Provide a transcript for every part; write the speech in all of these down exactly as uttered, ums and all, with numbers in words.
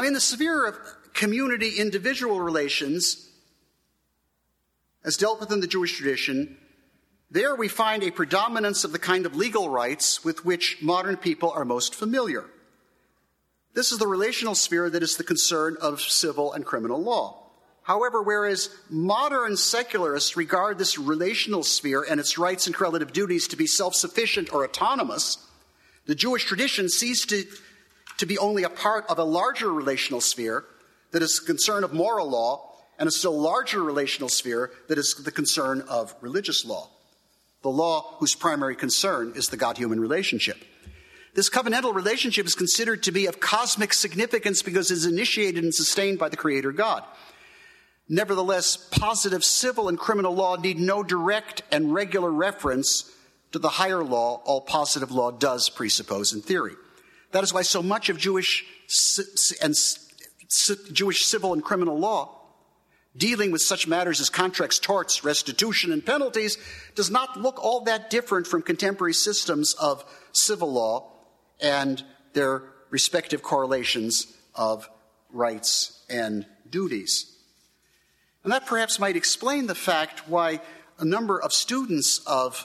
Now, in the sphere of community-individual relations, as dealt with in the Jewish tradition, there we find a predominance of the kind of legal rights with which modern people are most familiar. This is the relational sphere that is the concern of civil and criminal law. However, whereas modern secularists regard this relational sphere and its rights and correlative duties to be self-sufficient or autonomous, the Jewish tradition sees to, to be only a part of a larger relational sphere that is the concern of moral law, and a still larger relational sphere that is the concern of religious law, the law whose primary concern is the God-human relationship. This covenantal relationship is considered to be of cosmic significance because it is initiated and sustained by the Creator God. Nevertheless, positive civil and criminal law need no direct and regular reference to the higher law all positive law does presuppose in theory. That is why so much of Jewish and Jewish civil and criminal law dealing with such matters as contracts, torts, restitution, and penalties does not look all that different from contemporary systems of civil law and their respective correlations of rights and duties. And that perhaps might explain the fact why a number of students of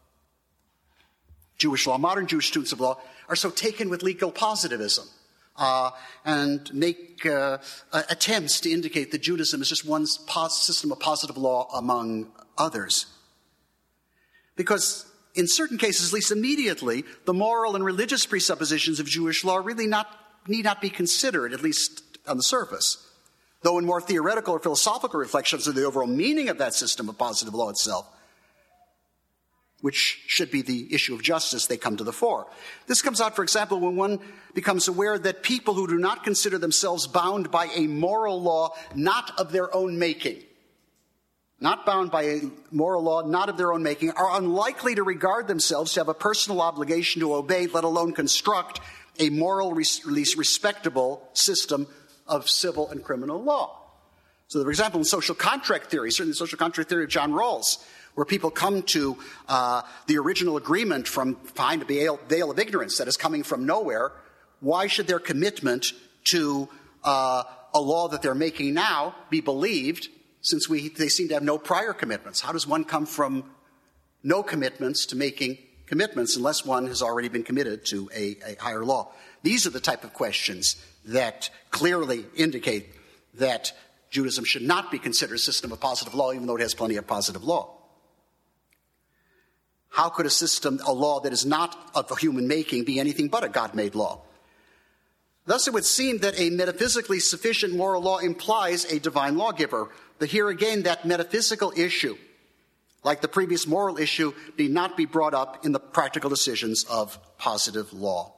Jewish law, modern Jewish students of law, are so taken with legal positivism uh, and make uh, attempts to indicate that Judaism is just one pos- system of positive law among others. Because in certain cases, at least immediately, the moral and religious presuppositions of Jewish law really not, need not be considered, at least on the surface. Though in more theoretical or philosophical reflections of the overall meaning of that system of positive law itself, which should be the issue of justice, they come to the fore. This comes out, for example, when one becomes aware that people who do not consider themselves bound by a moral law not of their own making, not bound by a moral law not of their own making, are unlikely to regard themselves to have a personal obligation to obey, let alone construct, a moral, respectable system of civil and criminal law. So, for example, in social contract theory, certainly the social contract theory of John Rawls, where people come to uh, the original agreement from behind a veil, veil of ignorance that is coming from nowhere, why should their commitment to uh, a law that they're making now be believed, since we, they seem to have no prior commitments? How does one come from no commitments to making commitments unless one has already been committed to a, a higher law? These are the type of questions that clearly indicate that Judaism should not be considered a system of positive law, even though it has plenty of positive law. How could a system, a law that is not of a human making, be anything but a God-made law? Thus, it would seem that a metaphysically sufficient moral law implies a divine lawgiver. But here again, that metaphysical issue, like the previous moral issue, need not be brought up in the practical decisions of positive law.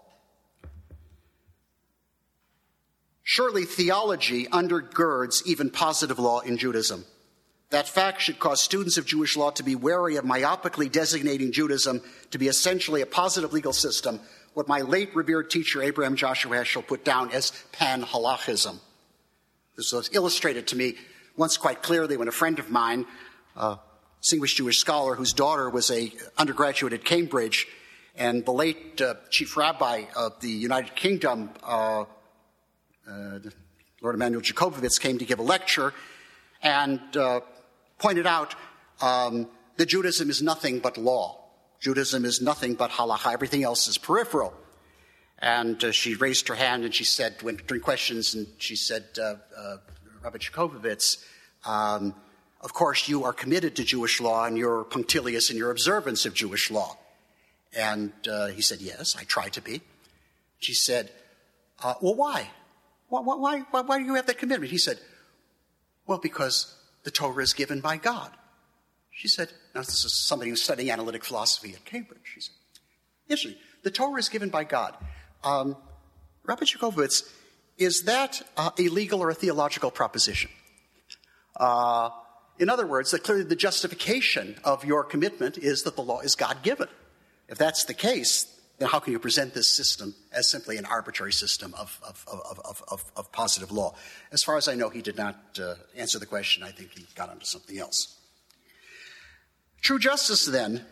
Surely theology undergirds even positive law in Judaism. That fact should cause students of Jewish law to be wary of myopically designating Judaism to be essentially a positive legal system, what my late revered teacher Abraham Joshua Heschel put down as pan-halachism. This was illustrated to me once quite clearly when a friend of mine, a distinguished Jewish scholar whose daughter was an undergraduate at Cambridge, and the late uh, chief rabbi of the United Kingdom, uh, uh, Lord Emanuel Jacobovitz, came to give a lecture and uh, pointed out um, that Judaism is nothing but law. Judaism is nothing but halacha. Everything else is peripheral. And uh, she raised her hand and she said, when, during questions, and she said, uh, uh, Rabbi Jacobovitz, um, of course you are committed to Jewish law and you're punctilious in your observance of Jewish law. And uh, he said, yes, I try to be. She said, uh, well, why? Why, why, why? Why do you have that commitment? He said, well, because the Torah is given by God. She said, now this is somebody who's studying analytic philosophy at Cambridge. She said, yes, the Torah is given by God. Um, Rabbi Jacobovitz, is that uh, a legal or a theological proposition? Uh, in other words, that clearly the justification of your commitment is that the law is God-given. If that's the case, then how can you present this system as simply an arbitrary system of, of, of, of, of, of positive law? As far as I know, he did not uh, answer the question. I think he got onto something else. True justice, then,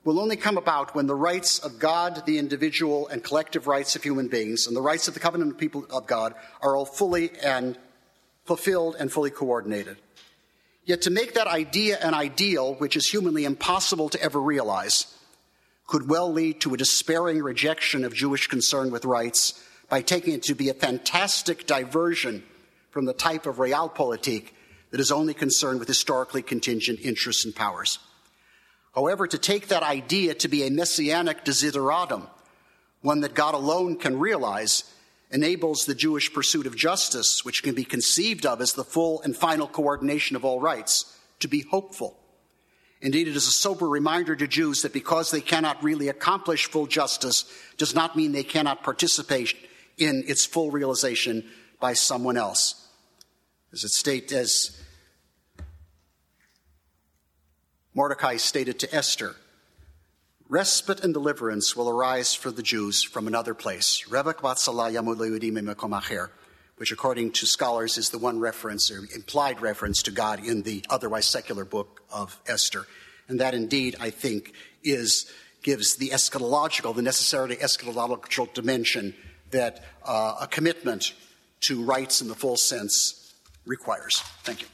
will only come about when the rights of God, the individual, and collective rights of human beings, and the rights of the covenant people of God are all fully and fulfilled and fully coordinated. Yet to make that idea an ideal, which is humanly impossible to ever realize, could well lead to a despairing rejection of Jewish concern with rights by taking it to be a fantastic diversion from the type of realpolitik that is only concerned with historically contingent interests and powers. However, to take that idea to be a messianic desideratum, one that God alone can realize, enables the Jewish pursuit of justice, which can be conceived of as the full and final coordination of all rights, to be hopeful. Indeed, it is a sober reminder to Jews that because they cannot really accomplish full justice does not mean they cannot participate in its full realization by someone else. As it states, as Mordecai stated to Esther, respite and deliverance will arise for the Jews from another place, which according to scholars is the one reference or implied reference to God in the otherwise secular book of Esther. And that indeed, I think, is gives the eschatological, the necessarily eschatological dimension that uh, a commitment to rights in the full sense requires. Thank you.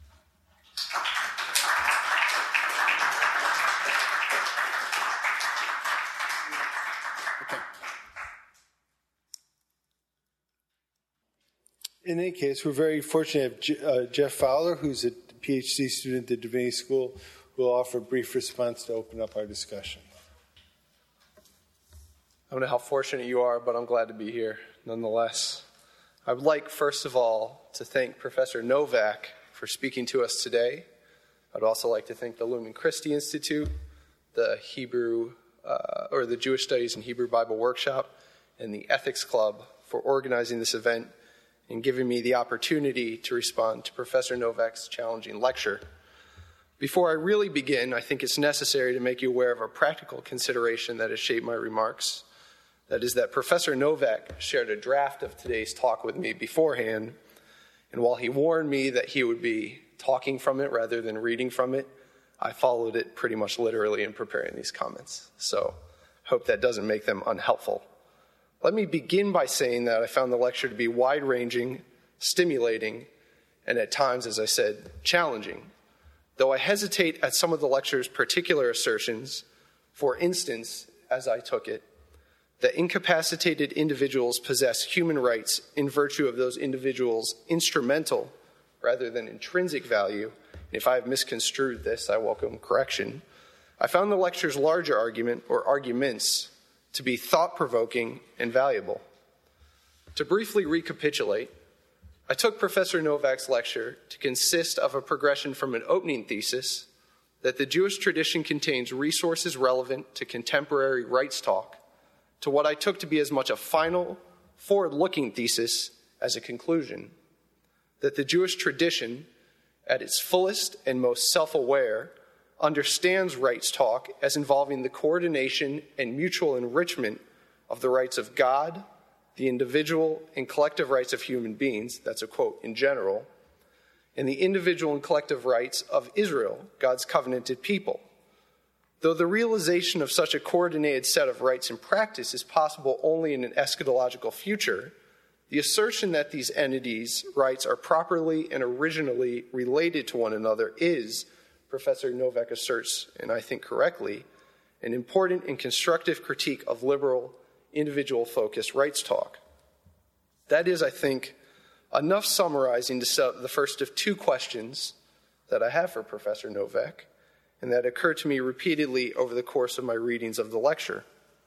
In any case, we're very fortunate to have uh, Jeff Fowler, who's a PhD student at Divinity School, who will offer a brief response to open up our discussion. I don't know how fortunate you are, but I'm glad to be here nonetheless. I would like, first of all, to thank Professor Novak for speaking to us today. I'd also like to thank the Lumen Christi Institute, the Hebrew, uh, or the Jewish Studies and Hebrew Bible Workshop, and the Ethics Club for organizing this event and giving me the opportunity to respond to Professor Novak's challenging lecture. Before I really begin, I think it's necessary to make you aware of a practical consideration that has shaped my remarks. That is that Professor Novak shared a draft of today's talk with me beforehand, and while he warned me that he would be talking from it rather than reading from it, I followed it pretty much literally in preparing these comments. So I hope that doesn't make them unhelpful. Let me begin by saying that I found the lecture to be wide-ranging, stimulating, and at times, as I said, challenging. Though I hesitate at some of the lecture's particular assertions, for instance, as I took it, that incapacitated individuals possess human rights in virtue of those individuals' instrumental rather than intrinsic value, and if I have misconstrued this, I welcome correction. I found the lecture's larger argument, or arguments, to be thought-provoking and valuable. To briefly recapitulate, I took Professor Novak's lecture to consist of a progression from an opening thesis that the Jewish tradition contains resources relevant to contemporary rights talk to what I took to be as much a final, forward-looking thesis as a conclusion, that the Jewish tradition, at its fullest and most self-aware, understands rights talk as involving the coordination and mutual enrichment of the rights of God, the individual and collective rights of human beings, that's a quote in general, and the individual and collective rights of Israel, God's covenanted people. Though the realization of such a coordinated set of rights in practice is possible only in an eschatological future, the assertion that these entities' rights are properly and originally related to one another is, Professor Novak asserts, and I think correctly, an important and constructive critique of liberal, individual-focused rights talk. That is, I think, enough summarizing to set up the first of two questions that I have for Professor Novak, and that occurred to me repeatedly over the course of my readings of the lecture.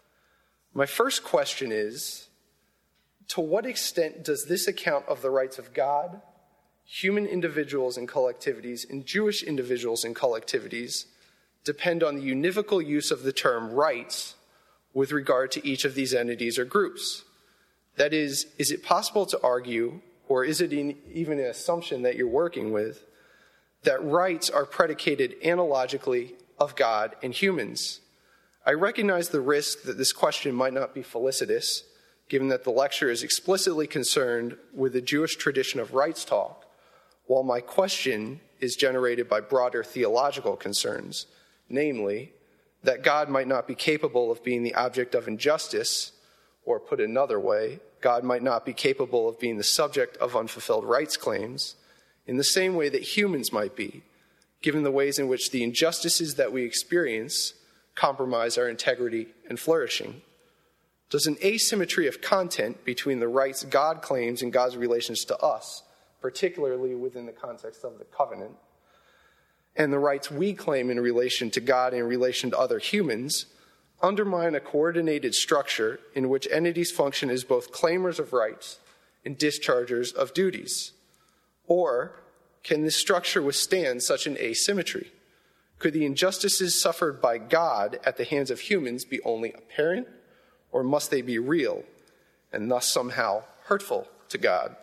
My first question is, to what extent does this account of the rights of God, human individuals and collectivities, and Jewish individuals and collectivities depend on the univocal use of the term rights with regard to each of these entities or groups? That is, is it possible to argue, or is it in, even an assumption that you're working with, that rights are predicated analogically of God and humans? I recognize the risk that this question might not be felicitous, given that the lecture is explicitly concerned with the Jewish tradition of rights talk, while my question is generated by broader theological concerns, namely, that God might not be capable of being the object of injustice, or put another way, God might not be capable of being the subject of unfulfilled rights claims, in the same way that humans might be, given the ways in which the injustices that we experience compromise our integrity and flourishing? Does an asymmetry of content between the rights God claims and God's relations to us, particularly within the context of the covenant, and the rights we claim in relation to God and in relation to other humans, undermine a coordinated structure in which entities function as both claimers of rights and dischargers of duties? Or can this structure withstand such an asymmetry? Could the injustices suffered by God at the hands of humans be only apparent, or must they be real and thus somehow hurtful to God?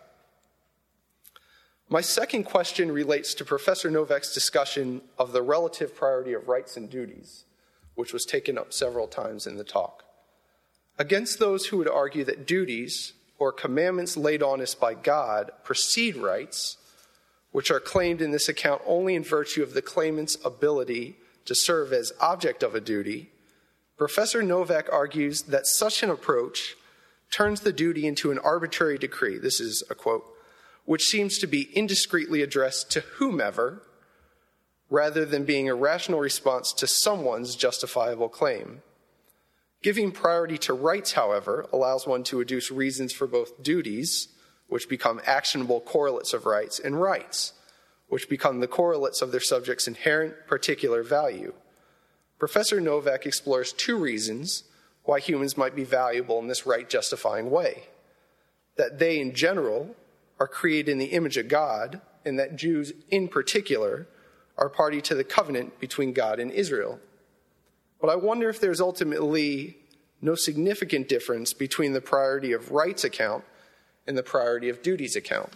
My second question relates to Professor Novak's discussion of the relative priority of rights and duties, which was taken up several times in the talk. Against those who would argue that duties, or commandments laid on us by God, precede rights, which are claimed in this account only in virtue of the claimant's ability to serve as object of a duty, Professor Novak argues that such an approach turns the duty into an arbitrary decree, this is a quote, which seems to be indiscreetly addressed to whomever, rather than being a rational response to someone's justifiable claim. Giving priority to rights, however, allows one to adduce reasons for both duties, which become actionable correlates of rights, and rights, which become the correlates of their subject's inherent particular value. Professor Novak explores two reasons why humans might be valuable in this right-justifying way: that they, in general, are created in the image of God, and that Jews, in particular, are party to the covenant between God and Israel. But I wonder if there's ultimately no significant difference between the priority of rights account and the priority of duties account.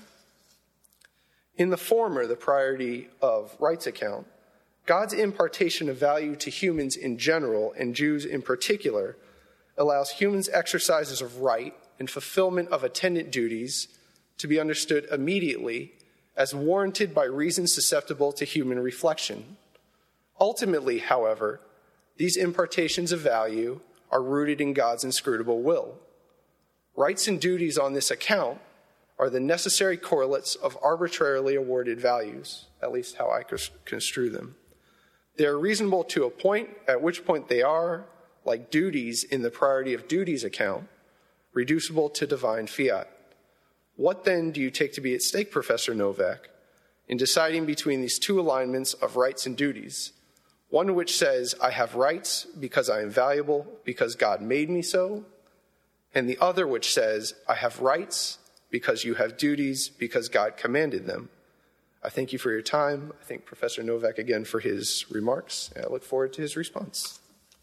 In the former, the priority of rights account, God's impartation of value to humans in general, and Jews in particular, allows humans' exercises of right and fulfillment of attendant duties to be understood immediately as warranted by reasons susceptible to human reflection. Ultimately, however, these impartations of value are rooted in God's inscrutable will. Rights and duties on this account are the necessary correlates of arbitrarily awarded values, at least how I construe them. They are reasonable to a point, at which point they are, like duties in the priority of duties account, reducible to divine fiat. What then do you take to be at stake, Professor Novak, in deciding between these two alignments of rights and duties? One which says, I have rights because I am valuable, because God made me so, and the other which says, I have rights because you have duties, because God commanded them. I thank you for your time. I thank Professor Novak again for his remarks, and I look forward to his response.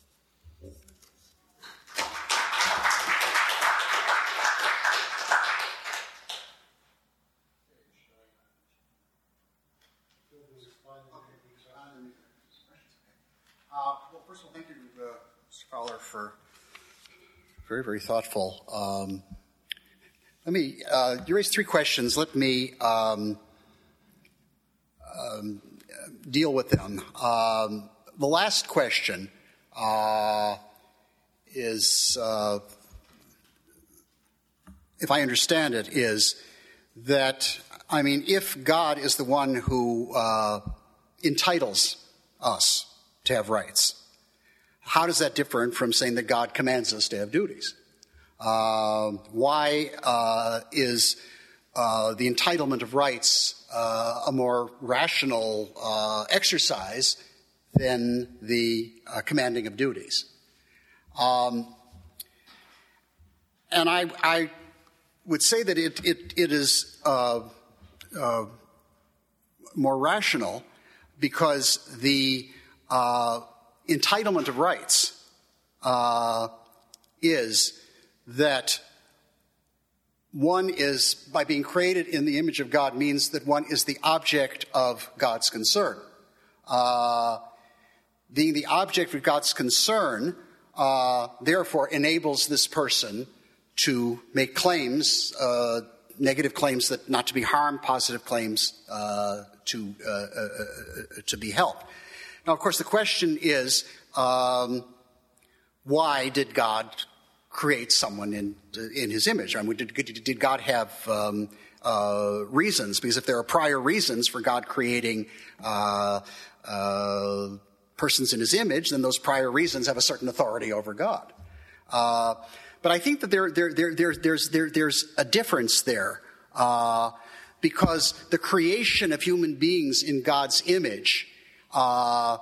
Uh, well, first of all, thank you, uh, Mister Fowler, for very, very thoughtful. Um, let me, uh, you raised three questions. Let me um, um, deal with them. Um, the last question uh, is, uh, if I understand it, is that, I mean, if God is the one who uh, entitles us to have rights, how does that differ from saying that God commands us to have duties? Uh, why uh, is uh, the entitlement of rights uh, a more rational uh, exercise than the uh, commanding of duties? Um, and I, I would say that it, it, it is uh, uh, more rational because the Uh, entitlement of rights uh, is that one is, by being created in the image of God, means that one is the object of God's concern. Uh, being the object of God's concern, uh, therefore, enables this person to make claims, uh, negative claims that not to be harmed, positive claims uh, to uh, uh, to be helped. Now, of course, the question is, um, why did God create someone in in his image? I mean, did, did God have um, uh, reasons? Because if there are prior reasons for God creating uh, uh, persons in his image, then those prior reasons have a certain authority over God. Uh, but I think that there, there, there, there, there's, there, there's a difference there, uh, because the creation of human beings in God's image uh,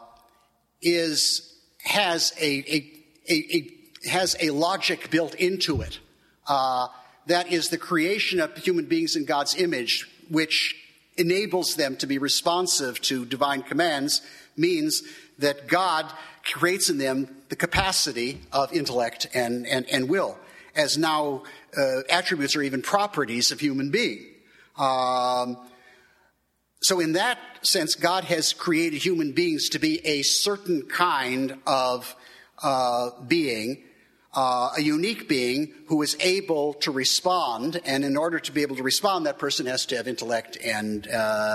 is has a, a, a, a has a logic built into it. Uh, that is the creation of human beings in God's image, which enables them to be responsive to divine commands, means that God creates in them the capacity of intellect and, and, and will, as now uh, attributes or even properties of human being. Um, so in that sense, God has created human beings to be a certain kind of uh, being, uh, a unique being who is able to respond, and in order to be able to respond, that person has to have intellect and,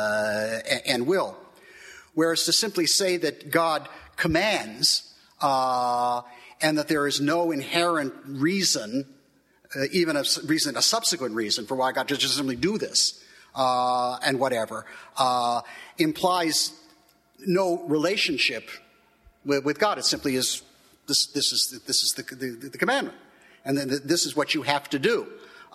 uh, and will. Whereas to simply say that God commands uh, and that there is no inherent reason, uh, even a reason, a subsequent reason for why God just simply do this uh, and whatever, uh, implies no relationship with, with God. It simply is this. This is this is the the, the commandment, and then this is what you have to do.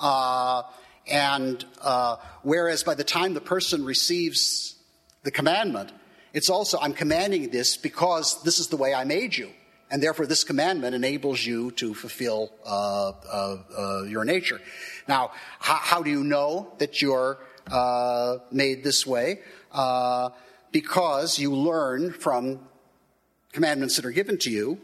Uh, and uh, whereas by the time the person receives the commandment, it's also, I'm commanding this because this is the way I made you. And therefore, this commandment enables you to fulfill uh, uh, uh, your nature. Now, how, how do you know that you're uh, made this way? Uh, because you learn from commandments that are given to you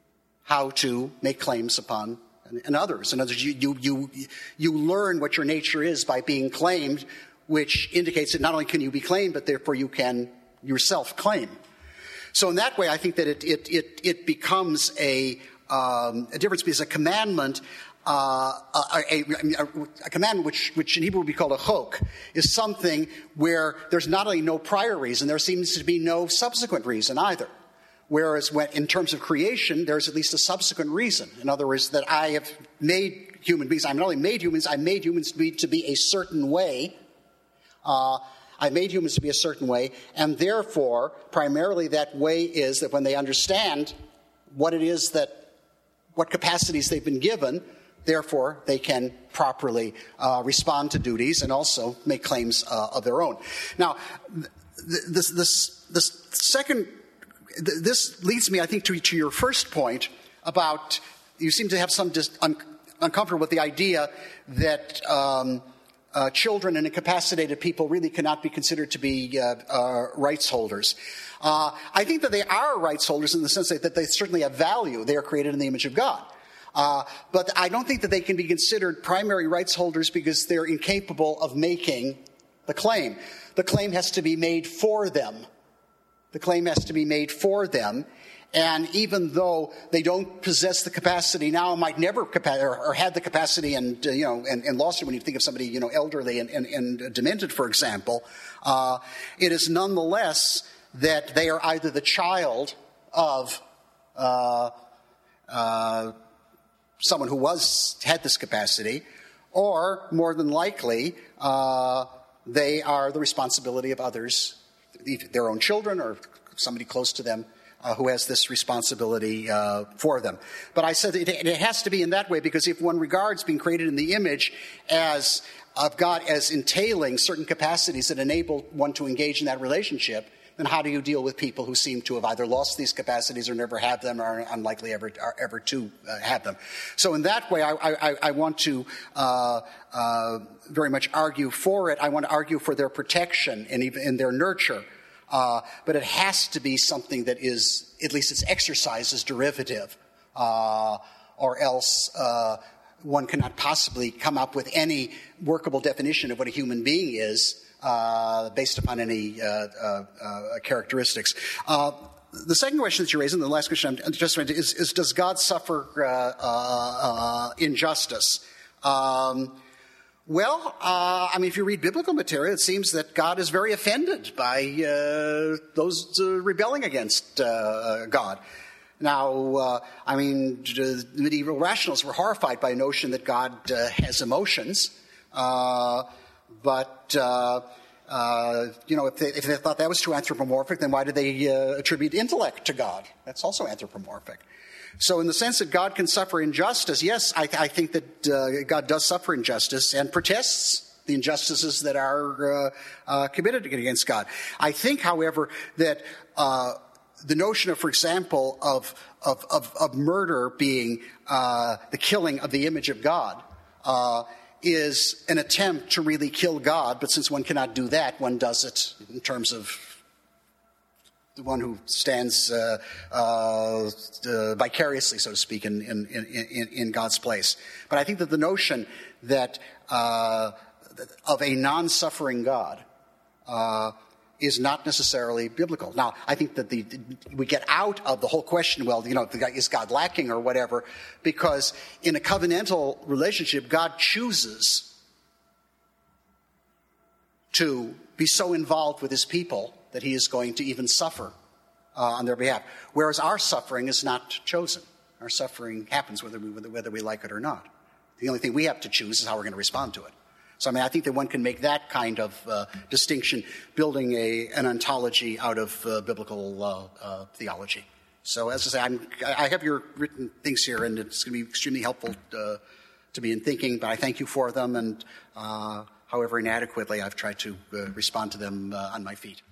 how to make claims upon and, and others. In other words, you, you, you, you learn what your nature is by being claimed, which indicates that not only can you be claimed, but therefore you can yourself claim. So in that way, I think that it it it, it becomes a um, a difference, because a commandment, uh, a, a, a, a commandment which which in Hebrew would be called a chok, is something where there's not only no prior reason, there seems to be no subsequent reason either. Whereas when, in terms of creation, there's at least a subsequent reason. In other words, that I have made human beings. I not only made humans, I made humans to be to be a certain way. Uh, I made humans to be a certain way, and therefore, primarily that way is that when they understand what it is that, what capacities they've been given, therefore they can properly uh, respond to duties and also make claims uh, of their own. Now, th- this, this, this second, th- this leads me, I think, to, to your first point about, you seem to have some dis- un- uncomfortable with the idea that um, Uh, children and incapacitated people really cannot be considered to be uh, uh, rights holders. Uh, I think that they are rights holders in the sense that, that they certainly have value. They are created in the image of God. Uh, but I don't think that they can be considered primary rights holders because they're incapable of making the claim. The claim has to be made for them. The claim has to be made for them. And even though they don't possess the capacity now, might never capa- or, or had the capacity, and uh, you know, and, and lost it when you think of somebody, you know, elderly and, and, and demented, for example, uh, it is nonetheless that they are either the child of uh, uh, someone who was had this capacity, or more than likely, uh, they are the responsibility of others, their own children or somebody close to them, Uh, who has this responsibility uh, for them. But I said it, it has to be in that way, because if one regards being created in the image as of God as entailing certain capacities that enable one to engage in that relationship, then how do you deal with people who seem to have either lost these capacities or never have them, or are unlikely ever, are ever to uh, have them? So in that way, I, I, I want to uh, uh, very much argue for it. I want to argue for their protection and even in their nurture. Uh, but it has to be something that is, at least its exercise is derivative, uh, or else uh, one cannot possibly come up with any workable definition of what a human being is uh, based upon any uh, uh, uh, characteristics. Uh, the second question that you raised, and the last question I'm just trying to, is, is does God suffer uh, uh, uh, injustice? Um, Well, uh, I mean, if you read biblical material, it seems that God is very offended by uh, those uh, rebelling against uh, God. Now, uh, I mean, the medieval rationalists were horrified by the notion that God uh, has emotions, uh, but, uh, uh, you know, if they, if they thought that was too anthropomorphic, then why did they uh, attribute intellect to God? That's also anthropomorphic. So in the sense that God can suffer injustice, yes, I, I think that uh, God does suffer injustice and protests the injustices that are uh, uh, committed against God. I think, however, that uh, the notion of, for example, of of, of, of murder being uh, the killing of the image of God uh, is an attempt to really kill God, but since one cannot do that, one does it in terms of the one who stands uh, uh, uh, vicariously, so to speak, in, in, in, in God's place. But I think that the notion that uh, of a non-suffering God uh, is not necessarily biblical. Now, I think that the, we get out of the whole question, well, you know, is God lacking or whatever, because in a covenantal relationship, God chooses to be so involved with his people that he is going to even suffer uh, on their behalf. Whereas our suffering is not chosen. Our suffering happens whether we, whether we like it or not. The only thing we have to choose is how we're going to respond to it. So, I mean, I think that one can make that kind of uh, distinction, building a, an ontology out of uh, biblical uh, uh, theology. So, as I say, I'm, I have your written things here, and it's going to be extremely helpful uh, to me in thinking, but I thank you for them, and uh, however inadequately I've tried to uh, respond to them uh, on my feet.